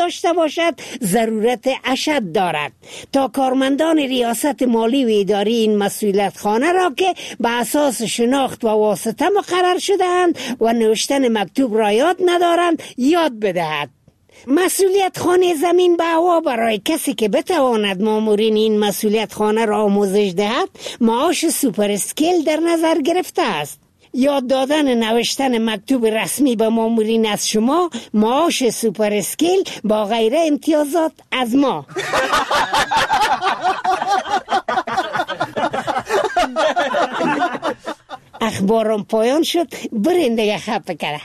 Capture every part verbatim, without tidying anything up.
داشته باشد ضرورت اشد دارد تا کارمندان ریاست مالی و اداری این مسئولیت خانه را که به اساس شناخت و واسطه مقرر شده‌اند و نوشتن مکتوب را یاد ندارند یاد بدهد. مسئولیت خانه زمین به هوا برای کسی که بتواند مامورین این مسئولیت خانه را آموزش دهد معاش سوپر اسکیل در نظر گرفته است. یاد دادن نوشتن مکتوب رسمی به مامورین از شما معاش سوپر اسکیل با غیر امتیازات از ما. اخبارم پایان شد، برین دیگه خفه کنه.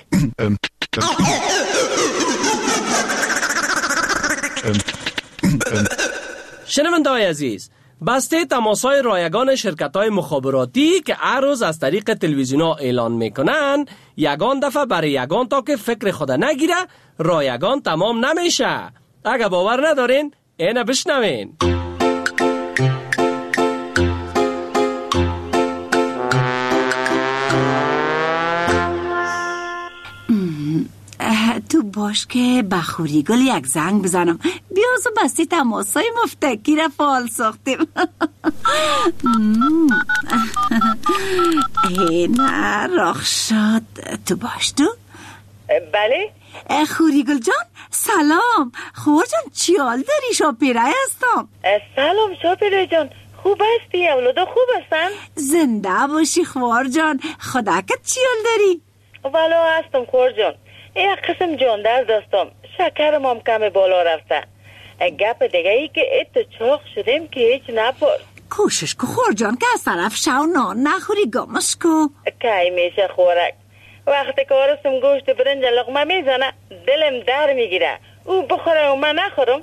شنونده‌های عزیز، بسته تماس‌های رایگان شرکت‌های مخابراتی که هر روز از طریق تلویزیون‌ها اعلان میکنن یگان دفعه برای یگان تا که فکر خود نگیره رایگان تمام نمیشه. اگه باور ندارین اینو بشنوین. تو باش که بخوری گل یک زنگ بزنم بیازو بستی تماسای مفتکی را فعال ساختیم. اینه راخ شد. تو باش تو؟ بله خوری گل جان سلام. خور جان چیال داری؟ شاپیره هستم. سلام شاپیره جان، خوب هستی؟ اولادا خوب هستن؟ زنده باشی خور جان. خدا که چیال داری؟ والا هستم خور جان، یک قسم جان درد داشتم، شکرم هم کم بالا رفته. گپ دیگه ای که ات چاق شدیم که هیچ نپرس. کوشش کو خور جان که از طرف شو نان نخوری گمش کو. کی میشه خورک؟ وقتی که آرستم گوشت برنج لقمه میزنه دلم در میگیره، او بخوره و من نخورم.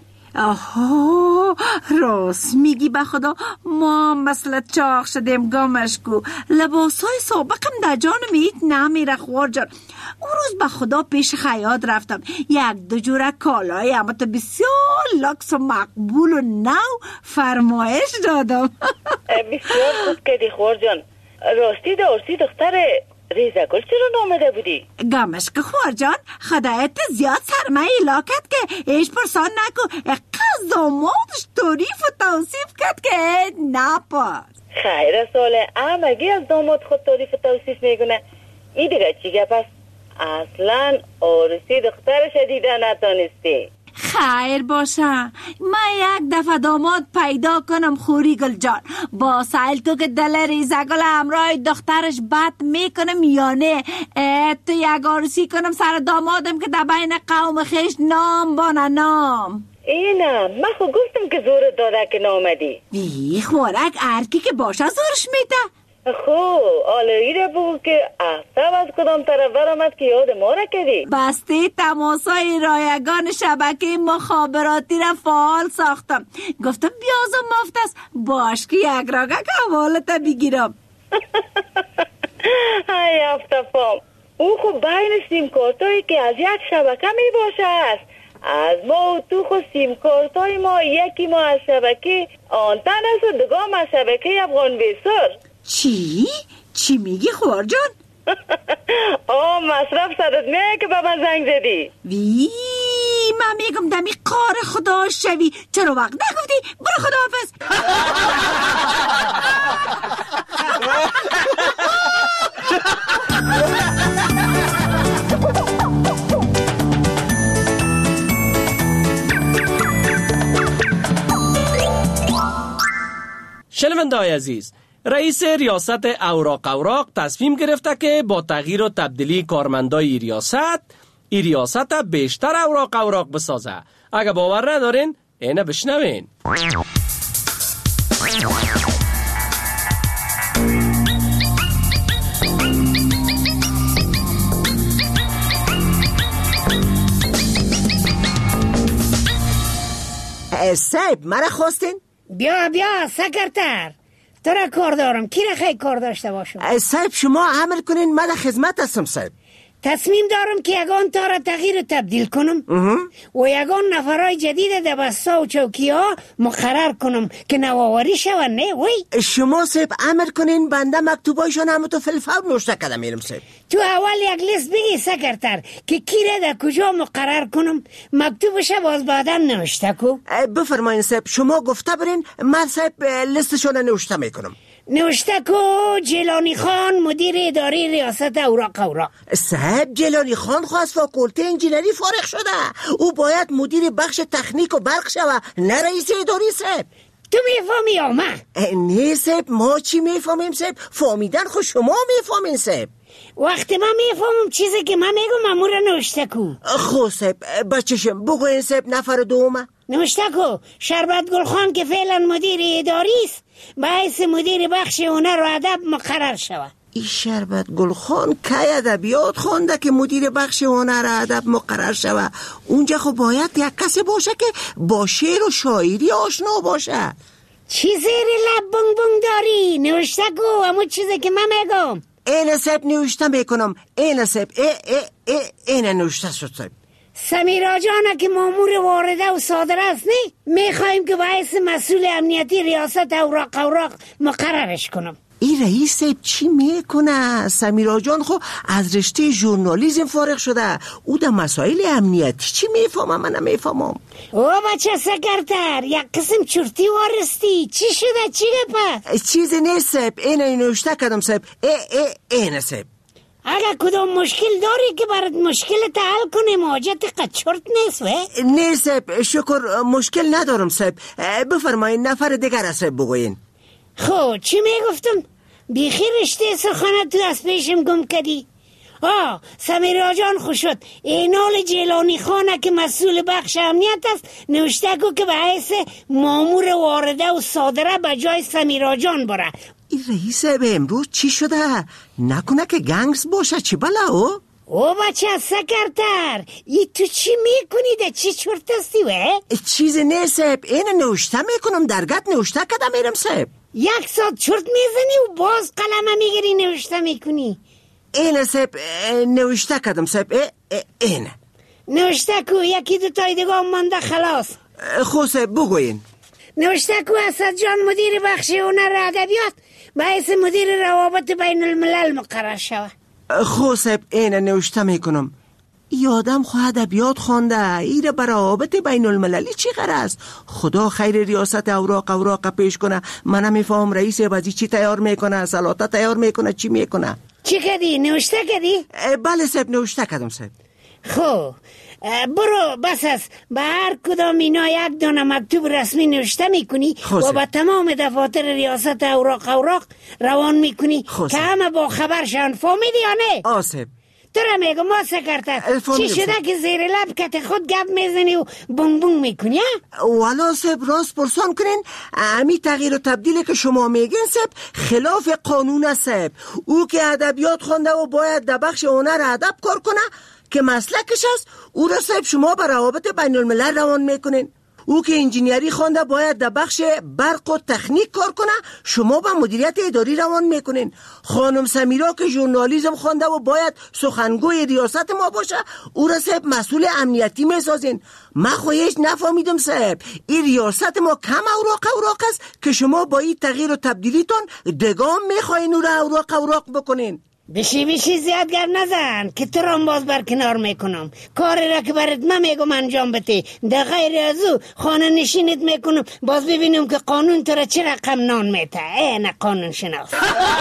آها راست میگی به خدا، ما مثل چاق شدیم گمش کو. لباسای سابقم در جانم ایت نمیره خور جان. اون روز به خدا پیش خیاط رفتم، یک دو جوره کالای اما تو بسیار لکس و مقبول و نو فرمایش دادم. بسیار خوب کردی خور جان. راستی دارسی دختر ریزگل چرا نامده بودی؟ گمش که خور جان خدایت زیاد سرمایه لاکت که ایش پرسان نکو. اقصد دامادش توریف و توصیف کرد که نپاس. خیر ساله همگی از داماد خود توریف و توصیف میگونه. این دیگه چی گپ است؟ اصلا آرسی دخترش دیده نتانستی. خیر باشه، من یک دفعه داماد پیدا کنم خوری گل جان. با سایل تو که دل ریزگل همراه دخترش بد میکنم یا نه؟ تو یک آرسی کنم سر دامادم که در بین قوم خیش نام بانه نام. اینم من خود گفتم که زور داده که نامدی. وی خورک ارکی که باشه زورش میده. خب آلایی را بگو که احساب از کدام طرف برامد که یاد ما را کردی. بسته تماسای رایگان شبکه مخابراتی را فعال ساختم. گفتم بیازم مفت است، باش که یک راگه که حوالتا بگیرم. های افتفام، او خب بین سیم کارتایی که از یک شبکه می باشه است. از ما و تو خود سیم کارتای ما یکی ما از شبکه آنتن است و دگام از شبکه افغان بیسر. چی؟ چی میگی خور جان؟ آه مصرف سرت میه که به من زنگ زدی. وی من میگم دمی قار خدا شوی، چرا وقت نگفتی؟ برو خداحافظ. شنونده‌های عزیز، رئیس ریاست اوراق اوراق تصمیم گرفته که با تغییر و تبدیلی کارمندای ریاست ای ریاست بیشتر اوراق اوراق بسازه. اگه باور ندارین اینه بشنوین. صاحب مرا خواستین؟ بیا بیا سکرتر، تو را کار دارم. کی را خیلی کار داشته باشم؟ صاحب شما عمل کنین، من در خدمت هستم صاحب. تصمیم دارم که یگان تا را تغییر و تبدیل کنم و یگان نفرای جدید در بستا و چوکی ها مقرر کنم که نواوری شون. نه وی شما سب امر کنین، بنده مکتوبایشان همه تو فلفور نوشته کده میرم سب. تو اول یک لیست بگی سکرتر که کی را در کجا مقرر کنم، مکتوبش باز بعدا نوشته کو. بفرمایین سب، شما گفته برین من سب لیستشون نوشته میکنم. نوشته کو جیلانی خان مدیر اداری ریاست اوراق اوراق. صاحب جیلانی خان خواست فاکولته انجینری فارغ شده، او باید مدیر بخش تکنیک و برق شوه، نه رئیس اداری صاحب. تو میفهمی یا من؟ نه صاحب، ما چی میفهمیم صاحب؟ فهمیدن خود شما میفهمین صاحب. وقتی من میفهمم چیزی که من میگم امور نوشته کو. خب صاحب بچشم بگوین صاحب نفر دومه. نوشته کو شربت گل خان که فعلا مدیر اداری است باعث مدیر بخش هنر و ادب مقرر شود. این شربت گل خان که ادبیات خونده که مدیر بخش هنر و ادب مقرر شود؟ اونجا خب باید یک کسی باشه که با شعر و شاعری آشنا باشه. چی زیر لب بنگ بنگ داری؟ نوشته کو همون چیزی که من میگم. این سب نوشته میکنم. این سب ای ای ای این نوشته شد صاحب. سمیرا جانه که مامور وارده و صادره است نه؟ میخوایم که باعث مسئول امنیتی ریاست اوراق اوراق مقررش کنم. این رئیس چی میکنه؟ سمیرا جان خب از رشته ژورنالیسم فارغ شده، او در مسائل امنیتی چی میفهمه؟ من نمیفهمم. او بچه سکرتر یک قسم چرتی وارستی. چی شده؟ چی پس؟ چیزی نیست سب، این نوشته کردم سب. ای ای این سب. اگه کدام مشکل داری که برات مشکل حل کنیم، حاجت قچرت نیست و؟ نه سب شکر مشکل ندارم سب. بفرمایین نفر دیگر سب بگوین. خب چی میگفتم؟ بیخی رشته سخنت تو از پیشم گم کردی. آه سمیرا جان خوش شد. اینال جیلانی خانه که مسئول بخش امنیت است نوشته کو که باعث مامور وارده و صادره به جای سمیرا جان بره. این رئیس به امروز چی شده؟ نکنه که گنگس باشه؟ چی بلا او؟ او بچه سکرتر ای تو چی میکنی ده؟ چی چرت هستی و؟ چیزی نه سب، این نوشته میکنم درگت نوشته کده میرم سب. یک ساعت چرت میزنی و باز قلمه میگیری نوشته میکنی. این سب نوشته کدم سب. این نوشته کو یکی دو تای دیگه مانده خلاص. خب سب بگوین. نوشته کو اسد جان مدیر بخش هنر ادبیات باعث مدیر روابط بین الملل مقرر شود. خب سب این نوشته میکنم. یادم خو ادبیات خوانده، ایره برای روابط بین المللی چی غرض؟ خدا خیر ریاست اوراق اوراق پیش کنه. من نمیفهم رئیس بازی چی تیار میکنه، سلاطه تیار میکنه، چی میکنه؟ چی کردی؟ نوشته کردی؟ بله سب نوشته کردم سب. خب برو بس است به هر کدام اینا یک دانه مکتوب رسمی نوشته میکنی و به تمام دفاتر ریاست اوراق اوراق روان میکنی که همه با خبر شن. فهمیدی یا نه؟ آسب تو را میگم ما سکرتر چی شده که زیر لب کت خود گپ میزنی و بونگ بونگ میکنی؟ والا سب راست پرسان کنین، امی تغییر و تبدیلی که شما میگین سب خلاف قانون است سب. او که ادبیات خونده و باید در بخش هنر ادب کار کنه که مسلکش است، او را سب شما به روابط بین الملل روان میکنین. او که انجینیری خوانده باید در بخش برق و تکنیک کار کنه، شما به مدیریت اداری روان میکنین. خانم سمیرا که ژورنالیسم خوانده و باید سخنگوی ریاست ما باشه، او را صاحب مسئول امنیتی میسازین. من خواهیش نفهمیدم صاحب، این ریاست ما کم اوراق اوراق است که شما با این تغییر و تبدیلیتون دگام میخواین او را اوراق اوراق بکنین. بشی بشی زیادگر نزن که تو رام باز برکنار میکنم. کاری را که برات من میگم انجام بده، در غیر از او خانه نشینت میکنم باز ببینم که قانون تو را چه رقم نان میته. این قانون شناس.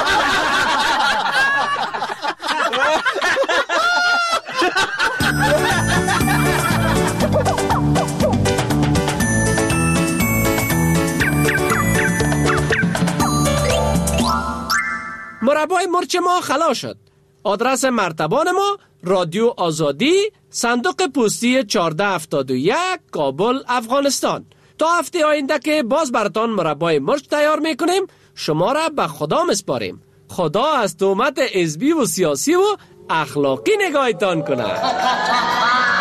مربای مرچ ما خلاص شد. آدرس مرتبان ما رادیو آزادی، صندوق پستی چهارده هفتاد و یک، کابل، افغانستان. تا هفته آینده که باز براتان مربای مرچ تیار میکنیم، شما را به خدا مسپاریم. خدا از تهمت حزبی و سیاسی و اخلاقی نگاهتان کنه.